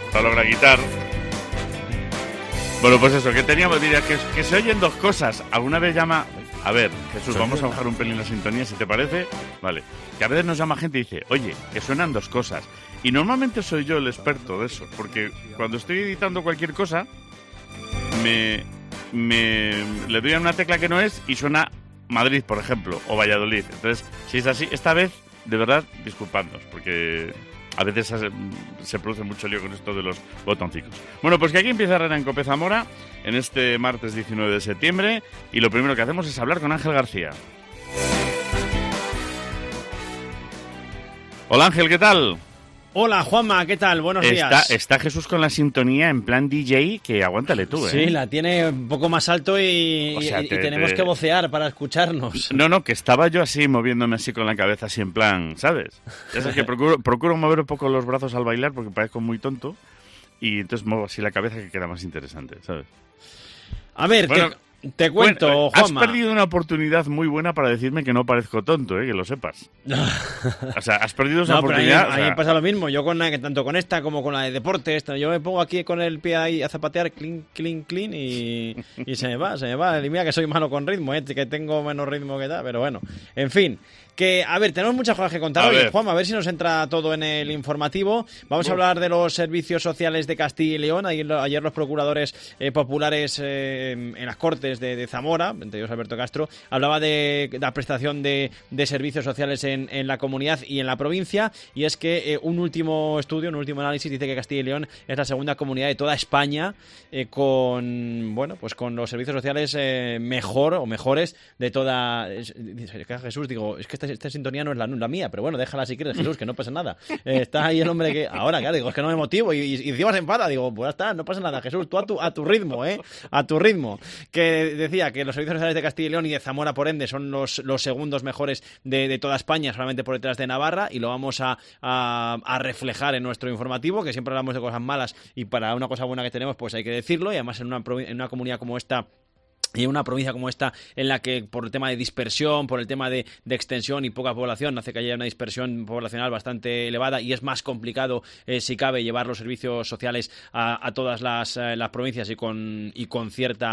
para lograr quitar. Bueno, pues eso, que teníamos, diría, que se oyen dos cosas. Alguna vez llama... A ver, Jesús, vamos a bajar un pelín la sintonía, si te parece. Vale. Que a veces nos llama gente y dice, oye, que suenan dos cosas. Y normalmente soy yo el experto de eso, porque cuando estoy editando cualquier cosa, le doy a una tecla que no es y suena Madrid, por ejemplo, o Valladolid. Entonces, si es así, esta vez, de verdad, disculpadnos, porque a veces se produce mucho lío con esto de los botoncicos. Bueno, pues que aquí empieza Herrera en Cope Zamora, en este martes 19 de septiembre, y lo primero que hacemos es hablar con Ángel García. Hola Ángel, ¿qué tal? Hola Juanma, ¿qué tal? Buenos días. Está Jesús con la sintonía en plan DJ, que aguántale tú, ¿eh? Sí, la tiene un poco más alto y tenemos que vocear para escucharnos. No, que estaba yo así, moviéndome así con la cabeza, así en plan, ¿sabes? Es que procuro mover un poco los brazos al bailar porque parezco muy tonto y entonces muevo así la cabeza que queda más interesante, ¿sabes? A ver, bueno, te cuento, Juanma. Has perdido una oportunidad muy buena para decirme que no parezco tonto, que lo sepas. O sea, has perdido esa oportunidad. A mí pasa lo mismo. Yo tanto con esta como con la de deporte, yo me pongo aquí con el pie ahí a zapatear, clean, y se me va. Y mira que soy malo con ritmo, que tengo menos ritmo que tal, pero bueno. En fin. Que, a ver, tenemos muchas cosas que contar hoy, Juanma, a ver si nos entra todo en el informativo. Vamos a hablar de los servicios sociales de Castilla y León. Ayer los procuradores populares en las Cortes de Zamora, entre ellos Alberto Castro, hablaba de la prestación de servicios sociales en la comunidad y en la provincia, y es que un último estudio, un último análisis dice que Castilla y León es la segunda comunidad de toda España con los servicios sociales mejores de toda... Jesús, digo, es que esta sintonía no es la mía, pero bueno, déjala si quieres, Jesús, que no pasa nada. Está ahí el hombre que... Ahora, claro, digo, es que no me motivo y encima se enfada. Digo, pues ya está, no pasa nada, Jesús, tú a tu ritmo, a tu ritmo. Que decía que los servicios sociales de Castilla y León y de Zamora, por ende, son los segundos mejores de toda España, solamente por detrás de Navarra, y lo vamos a reflejar en nuestro informativo, que siempre hablamos de cosas malas y para una cosa buena que tenemos, pues hay que decirlo, y además en una comunidad como esta y en una provincia como esta, en la que por el tema de dispersión, por el tema de extensión y poca población, hace que haya una dispersión poblacional bastante elevada y es más complicado, si cabe, llevar los servicios sociales a todas las provincias y con cierto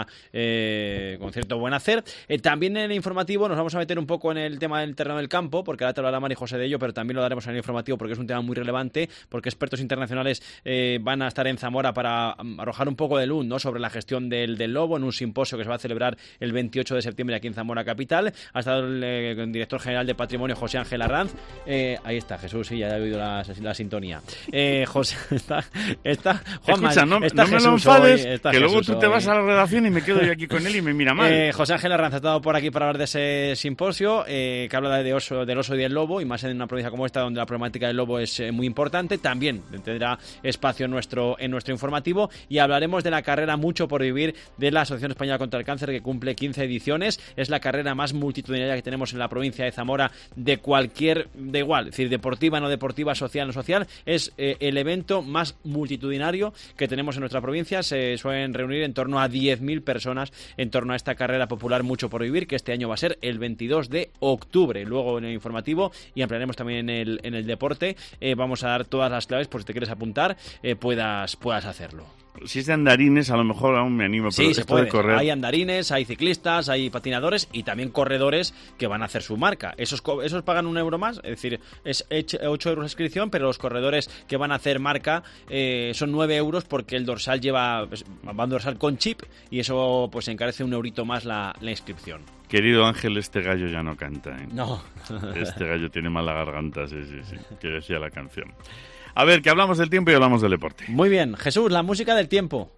buen hacer. También en el informativo nos vamos a meter un poco en el tema del terreno del campo, porque ahora te hablará Mari José de ello, pero también lo daremos en el informativo porque es un tema muy relevante, porque expertos internacionales van a estar en Zamora para arrojar un poco de luz, ¿no?, sobre la gestión del lobo en un simposio que se va a celebrar el 28 de septiembre aquí en Zamora capital. Ha estado el director general de Patrimonio, José Ángel Arranz. Ahí está, Jesús, sí, ya he oído la sintonía. José, está Juanma, escucha, no está me Jesús lo enfades, hoy, está que Jesús luego tú te hoy. vas a la redacción y me quedo yo aquí con él y me mira mal. José Ángel Arranz ha estado por aquí para hablar de ese simposio, que habla del oso y del lobo, y más en una provincia como esta donde la problemática del lobo es muy importante. También tendrá espacio en nuestro informativo, y hablaremos de la carrera Mucho por Vivir de la Asociación Española contra el Cáncer, que cumple 15 ediciones. Es la carrera más multitudinaria que tenemos en la provincia de Zamora, da igual, es decir, deportiva, no deportiva, social, no social. Es el evento más multitudinario que tenemos en nuestra provincia. Se suelen reunir en torno a 10.000 personas en torno a esta carrera popular Mucho por Vivir, que este año va a ser el 22 de octubre. Luego en el informativo, y ampliaremos también en el deporte, vamos a dar todas las claves por si te quieres apuntar, puedas hacerlo. Si es de andarines, a lo mejor aún me animo, pero sí, se puede puede. Correr. Hay andarines, hay ciclistas, hay patinadores y también corredores que van a hacer su marca. Esos pagan €1 más, es decir, es 8 euros de inscripción, pero los corredores que van a hacer marca son 9 euros, porque el dorsal va un dorsal con chip, y eso pues encarece €1 más la inscripción. Querido Ángel, este gallo ya no canta, No. Este gallo tiene mala garganta, sí, que decía la canción. A ver, que hablamos del tiempo y hablamos del deporte. Muy bien. Jesús, la música del tiempo.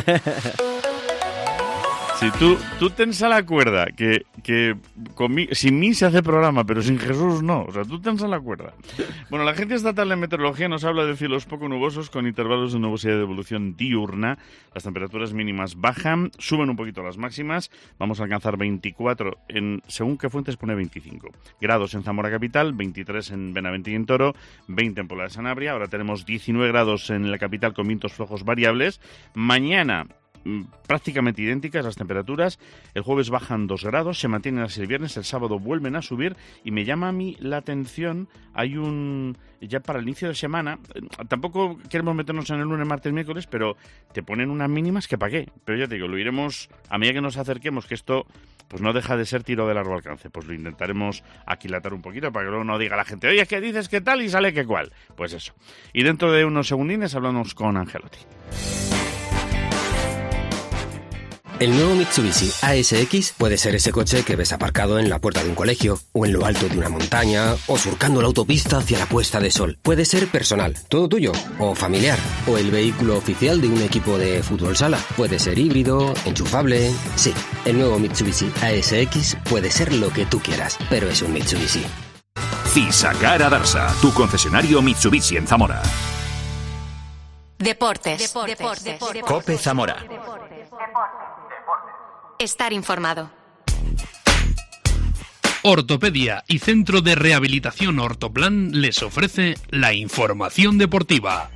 Si tú tensa la cuerda, que sin mí se hace programa, pero sin Jesús no. O sea, tú tensa la cuerda. Bueno, la Agencia Estatal de Meteorología nos habla de cielos poco nubosos con intervalos de nubosidad de evolución diurna. Las temperaturas mínimas bajan, suben un poquito las máximas. Vamos a alcanzar 24 según qué fuentes pone 25 grados en Zamora capital, 23 en Benavente y en Toro, 20 en Pola de Sanabria. Ahora tenemos 19 grados en la capital con vientos flojos variables. Mañana prácticamente idénticas las temperaturas. El jueves bajan 2 grados, se mantienen así el viernes, el sábado vuelven a subir y me llama a mí la atención, ya para el inicio de semana, tampoco queremos meternos en el lunes, martes, miércoles, pero te ponen unas mínimas que pa' qué. Pero ya te digo, lo iremos, a medida que nos acerquemos, que esto pues no deja de ser tiro de largo alcance, pues lo intentaremos aquilatar un poquito para que luego no diga la gente, oye, ¿qué dices qué tal? Y sale que cual. Pues eso. Y dentro de unos segundines hablamos con Angelotti. El nuevo Mitsubishi ASX puede ser ese coche que ves aparcado en la puerta de un colegio, o en lo alto de una montaña, o surcando la autopista hacia la puesta de sol. Puede ser personal, todo tuyo, o familiar, o el vehículo oficial de un equipo de fútbol sala. Puede ser híbrido, enchufable. Sí, el nuevo Mitsubishi ASX puede ser lo que tú quieras, pero es un Mitsubishi. Fisacar Adarsa, tu concesionario Mitsubishi en Zamora. Deportes. COPE Zamora. Estar informado. Ortopedia y Centro de Rehabilitación Ortoplan les ofrece la información deportiva.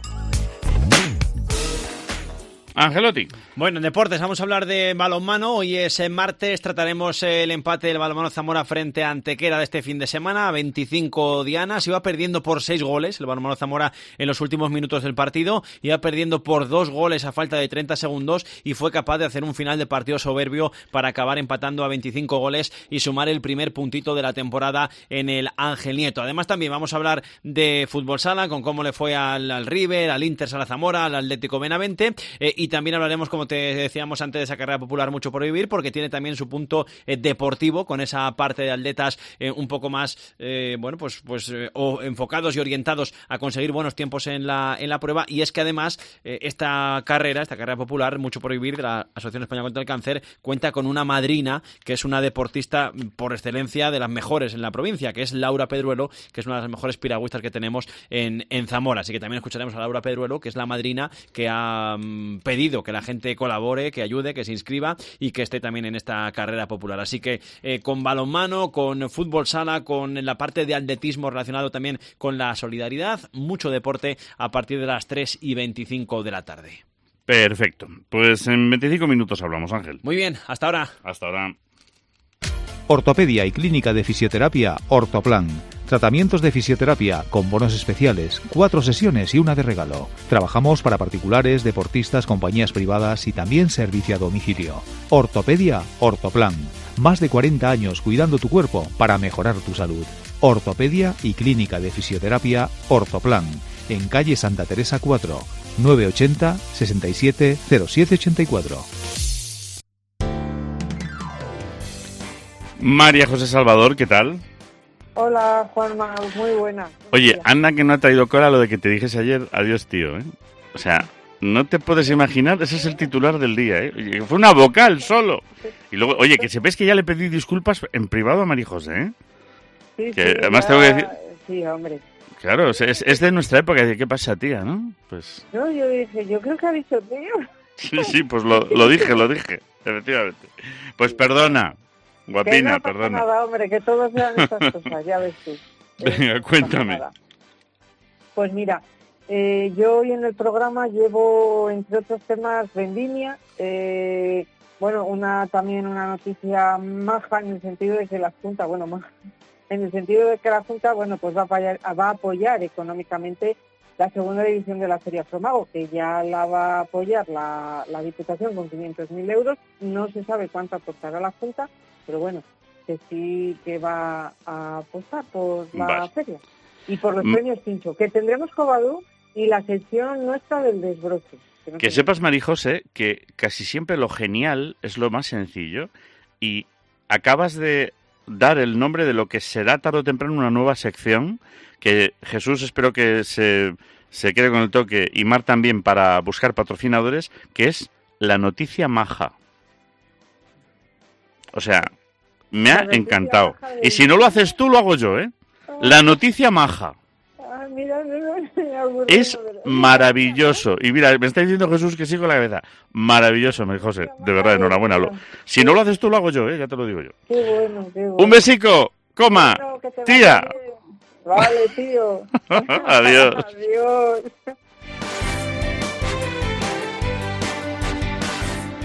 Angelotti. Bueno, en deportes vamos a hablar de balonmano. Hoy es martes, trataremos el empate del balonmano Zamora frente a Antequera de este fin de semana, 25 dianas. Iba perdiendo por 6 goles el balonmano Zamora en los últimos minutos del partido, iba perdiendo por 2 goles a falta de 30 segundos y fue capaz de hacer un final de partido soberbio para acabar empatando a 25 goles y sumar el primer puntito de la temporada en el Ángel Nieto. Además también vamos a hablar de fútbol sala, con cómo le fue al River, al Inter Sala Zamora, al Atlético Benavente, y también hablaremos, como te decíamos antes, de esa carrera popular Mucho por Vivir, porque tiene también su punto deportivo, con esa parte de atletas un poco más o enfocados y orientados a conseguir buenos tiempos en la prueba. Y es que además esta carrera popular Mucho por Vivir de la Asociación Española contra el Cáncer cuenta con una madrina que es una deportista por excelencia, de las mejores en la provincia, que es Laura Pedruelo, que es una de las mejores piragüistas que tenemos en Zamora. Así que también escucharemos a Laura Pedruelo, que es la madrina que ha pedido que la gente colabore, que ayude, que se inscriba y que esté también en esta carrera popular. Así que con balonmano, con fútbol sala, con la parte de atletismo relacionado también con la solidaridad, mucho deporte a partir de las 3:25 de la tarde. Perfecto. Pues en 25 minutos hablamos, Ángel. Muy bien, hasta ahora. Hasta ahora. Ortopedia y Clínica de Fisioterapia Ortoplan. Tratamientos de fisioterapia con bonos especiales, 4 sesiones y una de regalo. Trabajamos para particulares, deportistas, compañías privadas y también servicio a domicilio. Ortopedia Ortoplan. Más de 40 años cuidando tu cuerpo para mejorar tu salud. Ortopedia y Clínica de Fisioterapia Ortoplan. En calle Santa Teresa 4, 980 67 0784. María José Salvador, ¿qué tal? Hola, Juanma, muy buena. Oye, anda que no ha traído cola lo de que te dijese ayer, adiós tío, ¿eh? O sea, no te puedes imaginar, ese es el titular del día, ¿eh? Oye, fue una vocal solo. Y luego, oye, que sepáis que ya le pedí disculpas en privado a María José, ¿eh? Sí, que sí, además ya... tengo que decir... Sí, hombre. Claro, es de nuestra época, ¿qué pasa, tía, no? Pues... No, yo dije, yo creo que ha dicho tío. Sí, pues lo dije, efectivamente. Pues perdona, guapina, que no pasa perdona. Nada, hombre, que todos sean estas cosas, ya ves tú. Venga, cuéntame. Pues mira, yo hoy en el programa llevo, entre otros temas, vendimia, también una noticia maja en el sentido de que la Junta, pues va a apoyar económicamente la segunda división de la Feria Promago, que ya la va a apoyar la Diputación con 500.000 euros. No se sabe cuánto aportará la Junta, pero bueno, que sí que va a apostar por la feria y por los premios Pincho, que tendremos Cobadú y la sección nuestra del desbroce. Que sepas, María José, que casi siempre lo genial es lo más sencillo y acabas de dar el nombre de lo que será tarde o temprano una nueva sección que Jesús espero que se quede con el toque y Mar también para buscar patrocinadores, que es la noticia maja. O sea, me ha encantado. Y si no lo haces tú, lo hago yo, ¿eh? La noticia maja. Es maravilloso. Y mira, me está diciendo Jesús que sigo la cabeza. Maravilloso, María José. De verdad, enhorabuena. Si no lo haces tú, lo hago yo, ¿eh? Ya te lo digo yo. Qué bueno, qué bueno. Un besico, coma, tía. Vale, tío. Adiós. Adiós.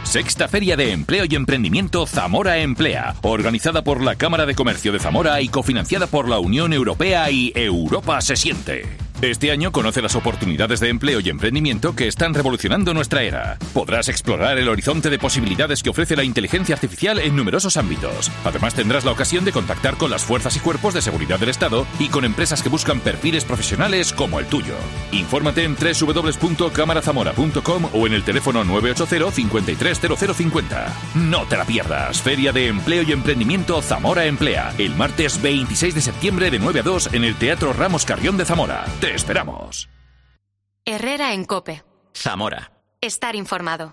Sexta Feria de Empleo y Emprendimiento Zamora Emplea, organizada por la Cámara de Comercio de Zamora y cofinanciada por la Unión Europea y Europa se siente. Este año conoce las oportunidades de empleo y emprendimiento que están revolucionando nuestra era. Podrás explorar el horizonte de posibilidades que ofrece la inteligencia artificial en numerosos ámbitos. Además, tendrás la ocasión de contactar con las fuerzas y cuerpos de seguridad del Estado y con empresas que buscan perfiles profesionales como el tuyo. Infórmate en www.cámarazamora.com o en el teléfono 980 53 0050. No te la pierdas. Feria de Empleo y Emprendimiento Zamora Emplea. El martes 26 de septiembre de 9 a 2 en el Teatro Ramos Carrión de Zamora. ¡Te esperamos! Herrera en COPE. Zamora. Estar informado.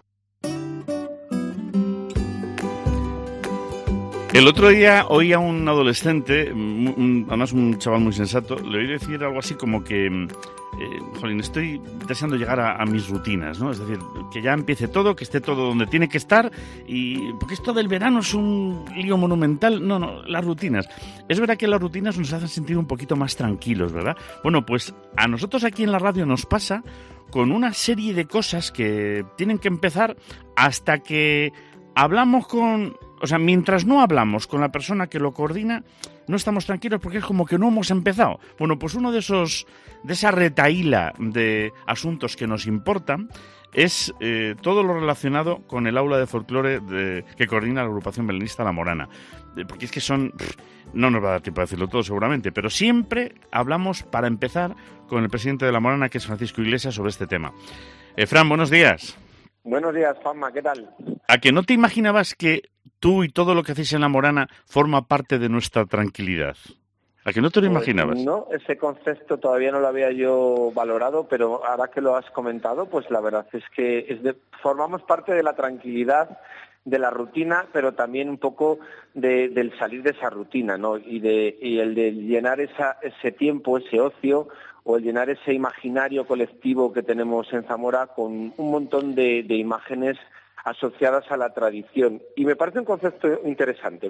El otro día oí a un adolescente, además un chaval muy sensato, le oí decir algo así como que jolín, estoy deseando llegar a mis rutinas, ¿no? Es decir, que ya empiece todo, que esté todo donde tiene que estar, y porque esto del verano es un lío monumental. No, las rutinas. Es verdad que las rutinas nos hacen sentir un poquito más tranquilos, ¿verdad? Bueno, pues a nosotros aquí en la radio nos pasa con una serie de cosas que tienen que empezar hasta que hablamos con... O sea, mientras no hablamos con la persona que lo coordina, no estamos tranquilos porque es como que no hemos empezado. Bueno, pues uno de esa retahíla de asuntos que nos importan es todo lo relacionado con el aula de folclore que coordina la agrupación belenista La Morana. Porque es que no nos va a dar tiempo a decirlo todo seguramente, pero siempre hablamos, para empezar, con el presidente de La Morana, que es Francisco Iglesias, sobre este tema. Fran, buenos días. Buenos días, Juanma, ¿qué tal? ¿A que no te imaginabas que tú y todo lo que hacéis en La Morana forma parte de nuestra tranquilidad? ¿A que no te lo imaginabas? No, ese concepto todavía no lo había yo valorado, pero ahora que lo has comentado, pues la verdad es que formamos parte de la tranquilidad, de la rutina, pero también un poco del salir de esa rutina, ¿no? Y el de llenar ese tiempo, ese ocio, o el llenar ese imaginario colectivo que tenemos en Zamora con un montón de imágenes asociadas a la tradición. Y me parece un concepto interesante,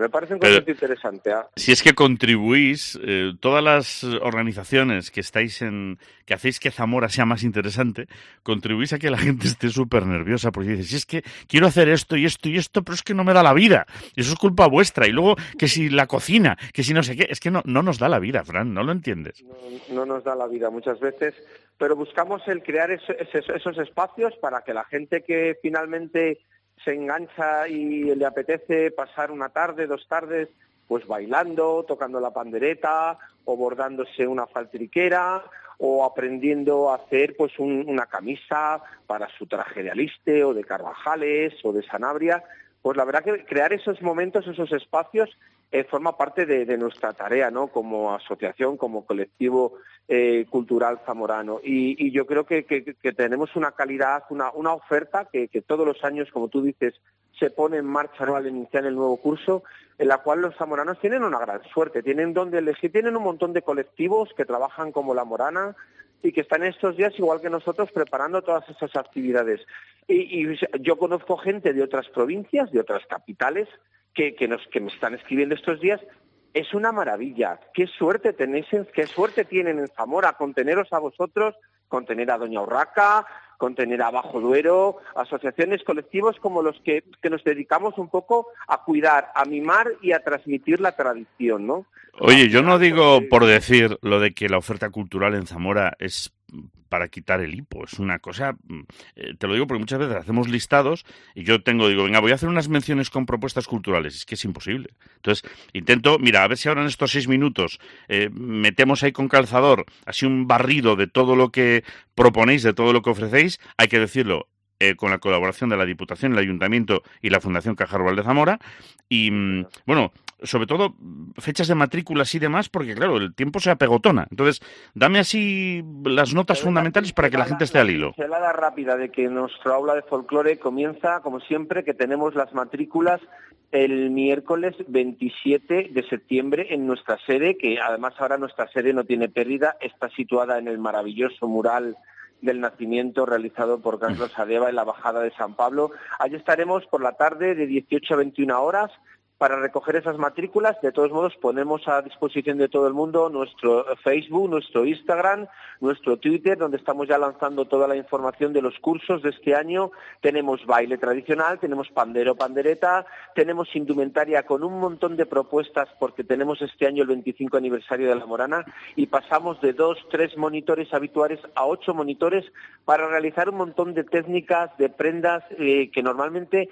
Si es que contribuís, todas las organizaciones que hacéis que Zamora sea más interesante, contribuís a que la gente esté súper nerviosa, porque dices, si es que quiero hacer esto y esto y esto, pero es que no me da la vida, y eso es culpa vuestra, y luego que si la cocina, que si no sé qué, es que no nos da la vida, Fran, ¿no lo entiendes? No nos da la vida muchas veces, pero buscamos el crear esos espacios para que la gente que finalmente se engancha y le apetece pasar una tarde, 2 tardes, pues bailando, tocando la pandereta, o bordándose una faltriquera, o aprendiendo a hacer pues una camisa para su traje de Aliste, o de Carvajales, o de Sanabria. Pues la verdad que crear esos momentos, esos espacios, forma parte de nuestra tarea, ¿no? Como asociación, como colectivo cultural zamorano. Y yo creo que tenemos una calidad, una oferta que todos los años, como tú dices, se pone en marcha, ¿no?, al iniciar el nuevo curso, en la cual los zamoranos tienen una gran suerte, tienen donde elegir, tienen un montón de colectivos que trabajan como La Morana y que están estos días, igual que nosotros, preparando todas esas actividades. Y yo conozco gente de otras provincias, de otras capitales, que me están escribiendo estos días. Es una maravilla. Qué suerte tienen en Zamora con teneros a vosotros, con tener a Doña Urraca, con tener a Bajo Duero, asociaciones, colectivos como los que nos dedicamos un poco a cuidar, a mimar y a transmitir la tradición, ¿no? Oye, yo no digo por decir lo de que la oferta cultural en Zamora es para quitar el hipo, es una cosa, te lo digo porque muchas veces hacemos listados y yo digo, venga, voy a hacer unas menciones con propuestas culturales, es que es imposible. Entonces, intento, mira, a ver si ahora en estos 6 minutos metemos ahí con calzador así un barrido de todo lo que proponéis, de todo lo que ofrecéis, hay que decirlo, con la colaboración de la Diputación, el Ayuntamiento y la Fundación Caja Rural de Zamora, y bueno, sobre todo fechas de matrículas y demás, porque claro, el tiempo se apegotona. Entonces, dame así las notas fundamentales para que la gente esté al hilo. La pincelada rápida de que nuestro aula de folclore comienza, como siempre, que tenemos las matrículas el miércoles 27 de septiembre en nuestra sede, que además ahora nuestra sede no tiene pérdida, está situada en el maravilloso mural del nacimiento realizado por Carlos Adeva en la Bajada de San Pablo. Allí estaremos por la tarde de 18 a 21 horas para recoger esas matrículas. De todos modos, ponemos a disposición de todo el mundo nuestro Facebook, nuestro Instagram, nuestro Twitter, donde estamos ya lanzando toda la información de los cursos de este año. Tenemos baile tradicional, tenemos pandero, pandereta, tenemos indumentaria con un montón de propuestas, porque tenemos este año el 25 aniversario de La Morana, y pasamos de 2-3 monitores habituales a 8 monitores para realizar un montón de técnicas, de prendas que normalmente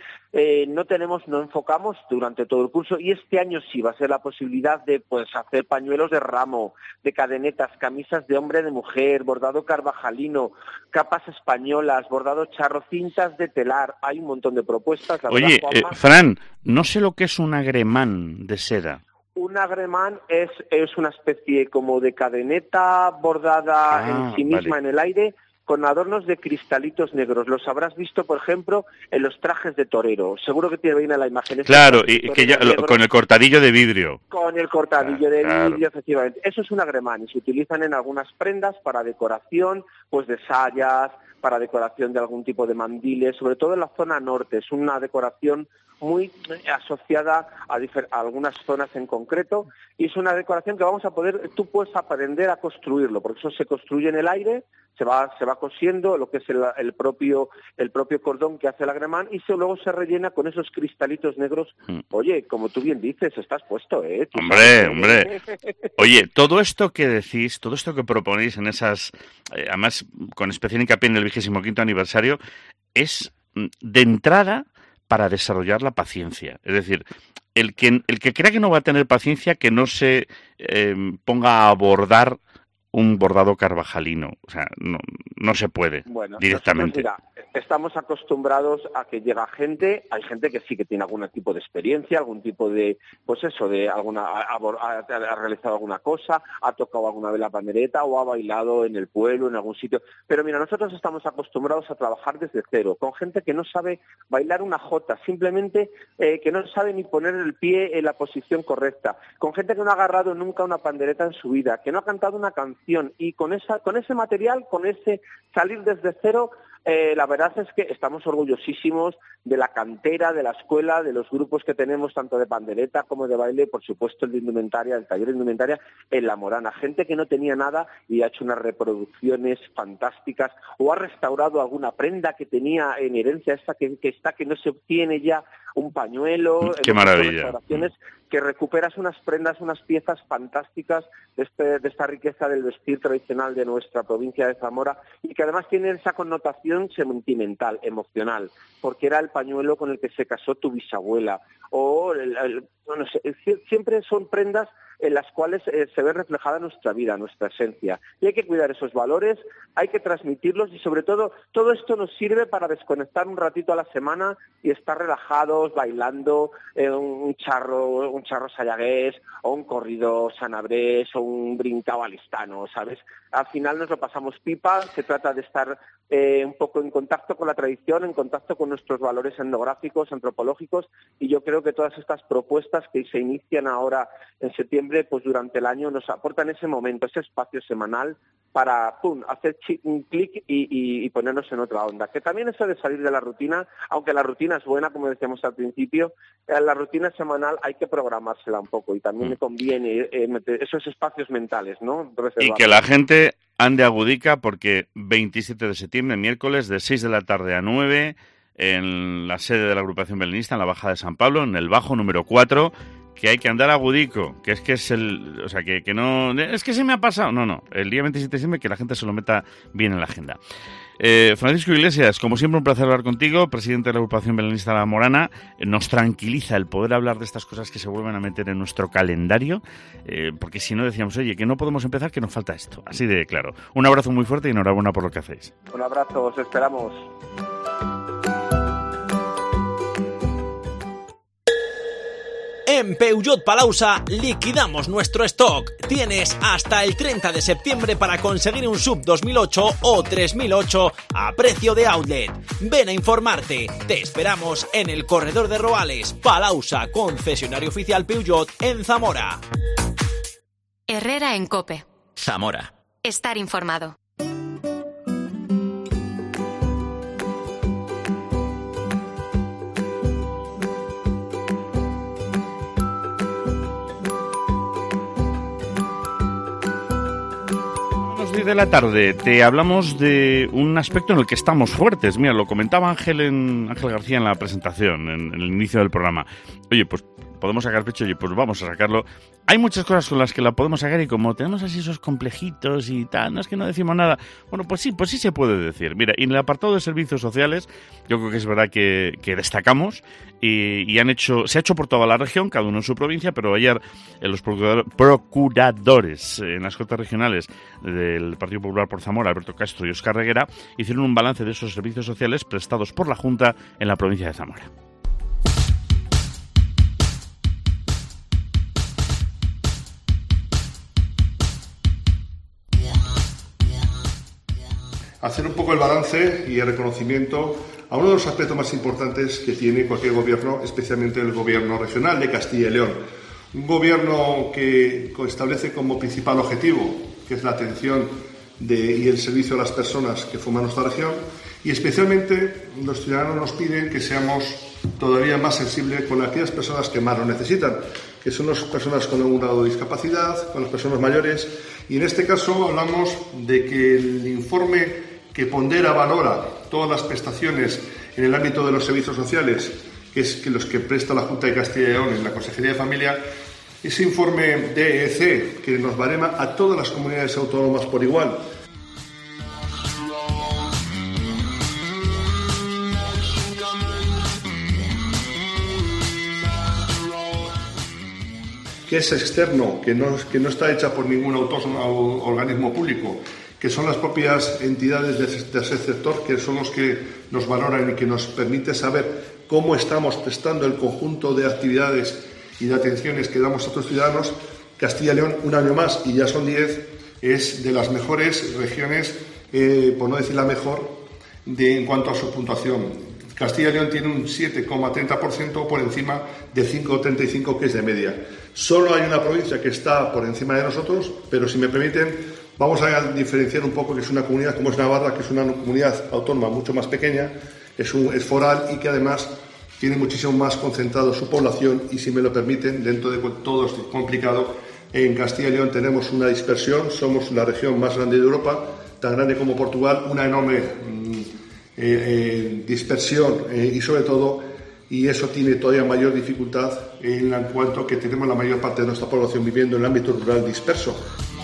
no enfocamos durante todo el curso, y este año sí va a ser la posibilidad de hacer pañuelos de ramo, de cadenetas, camisas de hombre, de mujer, bordado carvajalino, capas españolas, bordado charro, cintas de telar. Hay un montón de propuestas. Oye, Fran, no sé lo que es un agremán de seda. Un agremán es una especie como de cadeneta bordada en sí misma, en el aire, con adornos de cristalitos negros. Los habrás visto, por ejemplo, en los trajes de torero. Seguro que te viene la imagen. Claro, y que ya con el cortadillo de vidrio. Con el cortadillo de vidrio, efectivamente. Eso es un agremán y se utilizan en algunas prendas para decoración, de sayas, para decoración de algún tipo de mandiles, sobre todo en la zona norte. Es una decoración muy asociada a algunas zonas en concreto, y es una decoración que tú puedes aprender a construirlo, porque eso se construye en el aire, se va cosiendo lo que es el propio cordón que hace el agremán, y luego se rellena con esos cristalitos negros. Oye, como tú bien dices, estás puesto, ¿eh? Hombre. Oye, todo esto que decís, todo esto que proponéis en esas, además con especial hincapié en el 25º aniversario, es de entrada para desarrollar la paciencia. Es decir, el que crea que no va a tener paciencia, que no se ponga a bordar un bordado carvajalino. O sea, no se puede directamente. Mira, estamos acostumbrados a que llega gente, hay gente que sí que tiene algún tipo de experiencia, algún tipo de, ha realizado alguna cosa, ha tocado alguna vez la pandereta o ha bailado en el pueblo, en algún sitio. Pero mira, nosotros estamos acostumbrados a trabajar desde cero, con gente que no sabe bailar una jota, simplemente que no sabe ni poner el pie en la posición correcta, con gente que no ha agarrado nunca una pandereta en su vida, que no ha cantado una canción, y con ese material, con ese salir desde cero, la verdad es que estamos orgullosísimos de la cantera, de la escuela, de los grupos que tenemos, tanto de pandereta como de baile, por supuesto el de indumentaria, el taller de indumentaria en La Morana. Gente que no tenía nada y ha hecho unas reproducciones fantásticas, o ha restaurado alguna prenda que tenía en herencia, que no se obtiene ya, un pañuelo. ¡Qué maravilla! Restauraciones que recuperas unas prendas, unas piezas fantásticas de esta riqueza del vestir tradicional de nuestra provincia de Zamora, y que además tiene esa connotación sentimental, emocional, porque era el pañuelo con el que se casó tu bisabuela, o siempre son prendas en las cuales se ve reflejada nuestra vida, nuestra esencia. Y hay que cuidar esos valores, hay que transmitirlos, y sobre todo esto nos sirve para desconectar un ratito a la semana y estar relajados, bailando un charro sayagués, o un corrido sanabrés, o un brincao alistano, ¿sabes? Al final nos lo pasamos pipa. Se trata de estar un poco en contacto con la tradición, en contacto con nuestros valores etnográficos, antropológicos, y yo creo que todas estas propuestas que se inician ahora en septiembre, durante el año nos aportan ese momento, ese espacio semanal para hacer un clic y ponernos en otra onda. Que también eso de salir de la rutina, aunque la rutina es buena, como decíamos al principio, la rutina semanal hay que programársela un poco, y también me conviene meter esos espacios mentales, ¿no? Y que la gente ande agudica, porque 27 de septiembre, miércoles, de 6 de la tarde a 9, en la sede de la agrupación belenista, en la Bajada de San Pablo, en el Bajo número 4, que hay que andar agudico, que es que no, es que se me ha pasado, no, el día 27 de septiembre, que la gente se lo meta bien en la agenda. Francisco Iglesias, como siempre, un placer hablar contigo, presidente de la agrupación belenista La Morana. Nos tranquiliza el poder hablar de estas cosas que se vuelven a meter en nuestro calendario, porque si no decíamos, oye, que no podemos empezar, que nos falta esto, así de claro. Un abrazo muy fuerte y enhorabuena por lo que hacéis. Un abrazo, os esperamos. En Peugeot Palausa liquidamos nuestro stock. Tienes hasta el 30 de septiembre para conseguir un SUV 2008 o 3008 a precio de outlet. Ven a informarte. Te esperamos en el corredor de Roales. Palausa, concesionario oficial Peugeot en Zamora. Herrera en COPE. Zamora. Estar informado. 6 de la tarde te hablamos de un aspecto en el que estamos fuertes. Mira, lo comentaba Ángel García en la presentación, en el inicio del programa. Oye, pues podemos sacar pecho, oye, pues vamos a sacarlo. Hay muchas cosas con las que la podemos sacar y como tenemos así esos complejitos y tal, no es que no decimos nada. Bueno, pues sí se puede decir. Mira, y en el apartado de servicios sociales, yo creo que es verdad que destacamos y se ha hecho por toda la región, cada uno en su provincia, pero ayer los procuradores en las Cortes Regionales del Partido Popular por Zamora, Alberto Castro y Óscar Reguera, hicieron un balance de esos servicios sociales prestados por la Junta en la provincia de Zamora. Hacer un poco el balance y el reconocimiento a uno de los aspectos más importantes que tiene cualquier gobierno, especialmente el gobierno regional de Castilla y León. Un gobierno que establece como principal objetivo, que es la atención y el servicio a las personas que forman nuestra región, y especialmente los ciudadanos nos piden que seamos todavía más sensibles con aquellas personas que más lo necesitan, que son las personas con algún grado de discapacidad, con las personas mayores, y en este caso hablamos de que el informe que valora todas las prestaciones en el ámbito de los servicios sociales, que es que los que presta la Junta de Castilla y León en la Consejería de Familia, ese informe DEC que nos barema a todas las comunidades autónomas por igual. Que es externo, que no está hecha por ningún organismo público, que son las propias entidades de ese sector, que son los que nos valoran y que nos permite saber cómo estamos prestando el conjunto de actividades y de atenciones que damos a otros ciudadanos. Castilla y León, un año más, y ya son 10, es de las mejores regiones, por no decir la mejor, en cuanto a su puntuación. Castilla y León tiene un 7,30% por encima del 5,35% que es de media. Solo hay una provincia que está por encima de nosotros, pero si me permiten, vamos a diferenciar un poco, que es una comunidad como es Navarra, que es una comunidad autónoma mucho más pequeña, es foral y que además tiene muchísimo más concentrado su población y, si me lo permiten, dentro de todo esto complicado, en Castilla y León tenemos una dispersión, somos la región más grande de Europa, tan grande como Portugal, una enorme dispersión y sobre todo, y eso tiene todavía mayor dificultad en cuanto que tenemos la mayor parte de nuestra población viviendo en el ámbito rural disperso.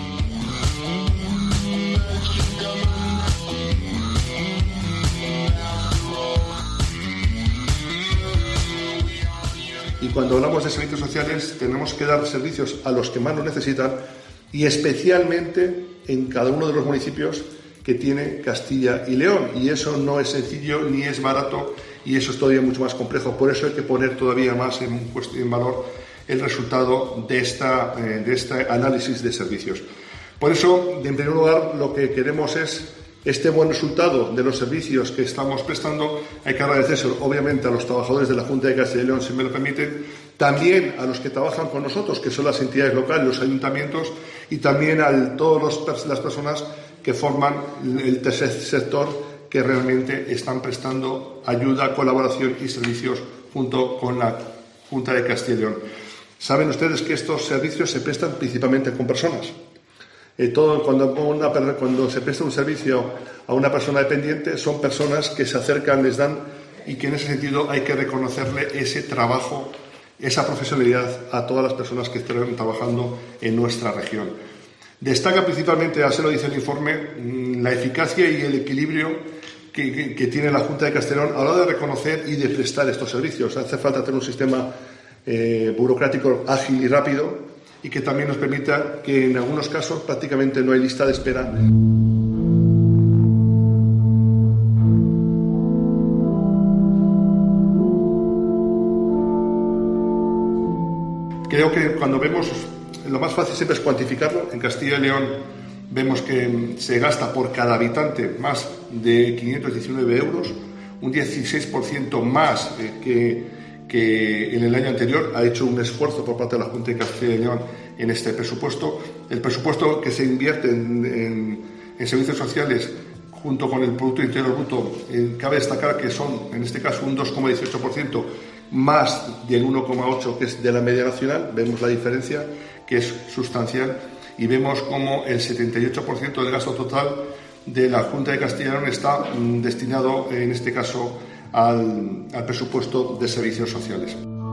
Y cuando hablamos de servicios sociales tenemos que dar servicios a los que más lo necesitan y especialmente en cada uno de los municipios que tiene Castilla y León, y eso no es sencillo ni es barato y eso es todavía mucho más complejo. Por eso hay que poner todavía más en valor el resultado de este análisis de servicios. Por eso, en primer lugar, lo que queremos es este buen resultado de los servicios que estamos prestando. Hay que agradecer obviamente a los trabajadores de la Junta de Castilla y León, si me lo permiten, también a los que trabajan con nosotros, que son las entidades locales, los ayuntamientos, y también a todas las personas que forman el tercer sector, que realmente están prestando ayuda, colaboración y servicios junto con la Junta de Castilla y León. Saben ustedes que estos servicios se prestan principalmente con personas. Cuando se presta un servicio a una persona dependiente, son personas que se acercan, les dan, y que en ese sentido hay que reconocerle ese trabajo, esa profesionalidad a todas las personas que están trabajando en nuestra región. Destaca principalmente, así lo dice el informe, la eficacia y el equilibrio que tiene la Junta de Castilla y León a la hora de reconocer y de prestar estos servicios. Hace falta tener un sistema burocrático ágil y rápido y que también nos permita que en algunos casos prácticamente no hay lista de espera. Creo que cuando vemos, lo más fácil siempre es cuantificarlo. En Castilla y León vemos que se gasta por cada habitante más de 519 euros, un 16% más que en el año anterior. Ha hecho un esfuerzo por parte de la Junta de Castilla y León en este presupuesto. El presupuesto que se invierte en servicios sociales junto con el Producto Interior Bruto, cabe destacar que son, en este caso, un 2,18% más del 1,8% que es de la media nacional. Vemos la diferencia, que es sustancial. y vemos como el 78% del gasto total de la Junta de Castilla y León está destinado, en este caso, al presupuesto de servicios sociales.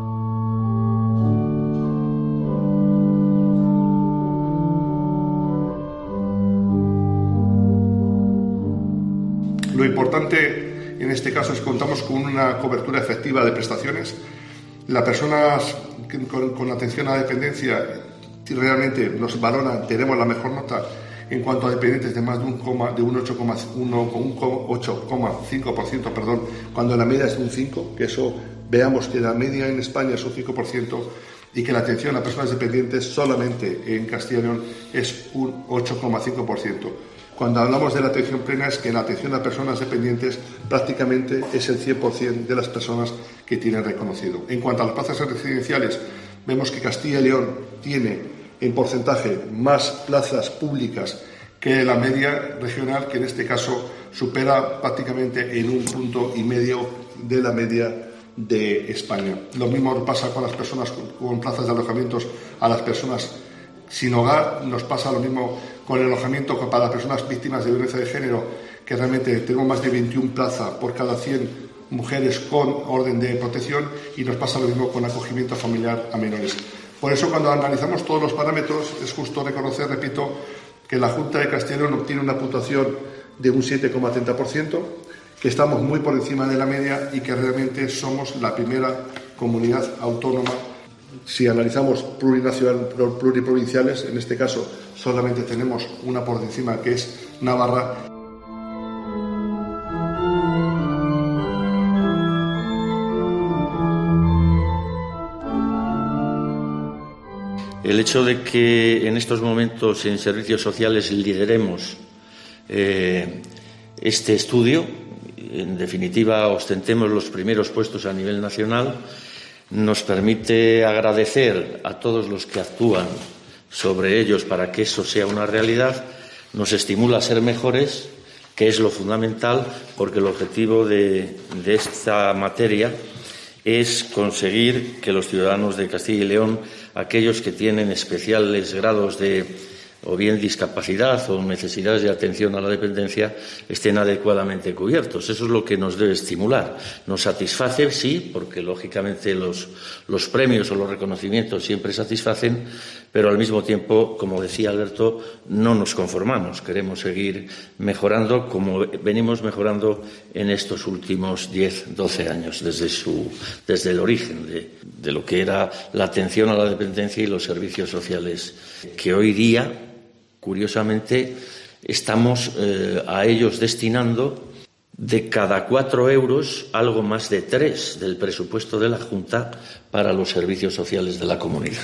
Lo importante en este caso es que contamos con una cobertura efectiva de prestaciones. Las personas con atención a la dependencia realmente nos valoran, tenemos la mejor nota en cuanto a dependientes de más de un 8,5%, cuando la media es de un 5%, que eso veamos que la media en España es un 5% y que la atención a personas dependientes solamente en Castilla y León es un 8,5%. Cuando hablamos de la atención plena es que la atención a personas dependientes prácticamente es el 100% de las personas que tienen reconocido. En cuanto a las plazas residenciales, vemos que Castilla y León tiene en porcentaje más plazas públicas que la media regional, que en este caso supera prácticamente en 1,5 puntos de la media de España. Lo mismo pasa con las personas con plazas de alojamientos a las personas sin hogar, nos pasa lo mismo con el alojamiento para las personas víctimas de violencia de género, que realmente tenemos más de 21 plazas por cada 100 mujeres con orden de protección, y nos pasa lo mismo con acogimiento familiar a menores. Por eso, cuando analizamos todos los parámetros, es justo reconocer, repito, que la Junta de Castilla y León obtiene una puntuación de un 7,30%, que estamos muy por encima de la media y que realmente somos la primera comunidad autónoma. Si analizamos pluriprovinciales, en este caso solamente tenemos una por encima, que es Navarra. El hecho de que en estos momentos en servicios sociales lideremos este estudio, en definitiva ostentemos los primeros puestos a nivel nacional, nos permite agradecer a todos los que actúan sobre ellos para que eso sea una realidad, nos estimula a ser mejores, que es lo fundamental, porque el objetivo de esta materia es conseguir que los ciudadanos de Castilla y León, aquellos que tienen especiales grados de o bien discapacidad o necesidades de atención a la dependencia, estén adecuadamente cubiertos. Eso es lo que nos debe estimular. Nos satisface, sí, porque lógicamente los premios o los reconocimientos siempre satisfacen, pero al mismo tiempo, como decía Alberto, no nos conformamos. Queremos seguir mejorando como venimos mejorando en estos últimos 10, 12 años, desde el origen de lo que era la atención a la dependencia y los servicios sociales, que hoy día, curiosamente, estamos a ellos destinando de cada 4 euros algo más de 3 del presupuesto de la Junta para los servicios sociales de la comunidad.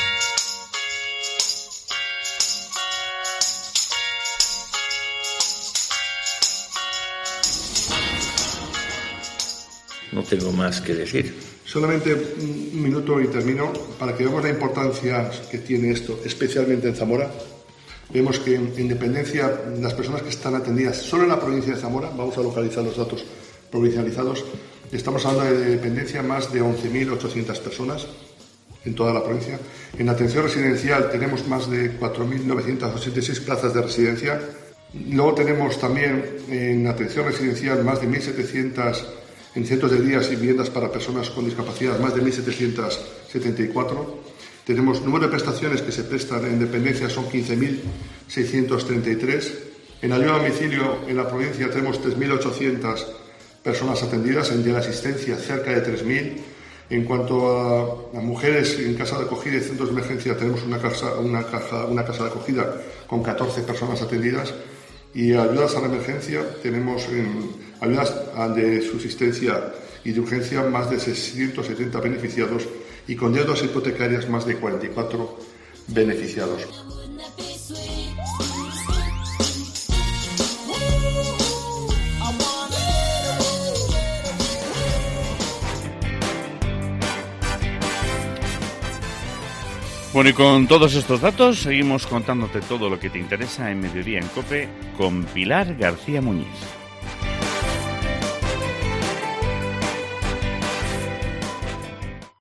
No tengo más que decir. Solamente un minuto y termino, para que veamos la importancia que tiene esto, especialmente en Zamora. Vemos que en dependencia, las personas que están atendidas solo en la provincia de Zamora, vamos a localizar los datos provincializados, estamos hablando de dependencia más de 11.800 personas en toda la provincia. En atención residencial tenemos más de 4.986 plazas de residencia. Luego tenemos también en atención residencial más de 1.700 en centros de días y viviendas para personas con discapacidad, más de 1.774. Tenemos número de prestaciones que se prestan en dependencia, son 15.633. En ayuda a domicilio en la provincia tenemos 3.800 personas atendidas, en teleasistencia cerca de 3.000. En cuanto a mujeres en casa de acogida y centros de emergencia, tenemos una casa de acogida con 14 personas atendidas. Y ayudas a la emergencia, tenemos ayudas de subsistencia y de urgencia más de 670 beneficiados, y con deudas hipotecarias más de 44 beneficiados. Bueno, y con todos estos datos seguimos contándote todo lo que te interesa en Mediodía en COPE con Pilar García Muñiz.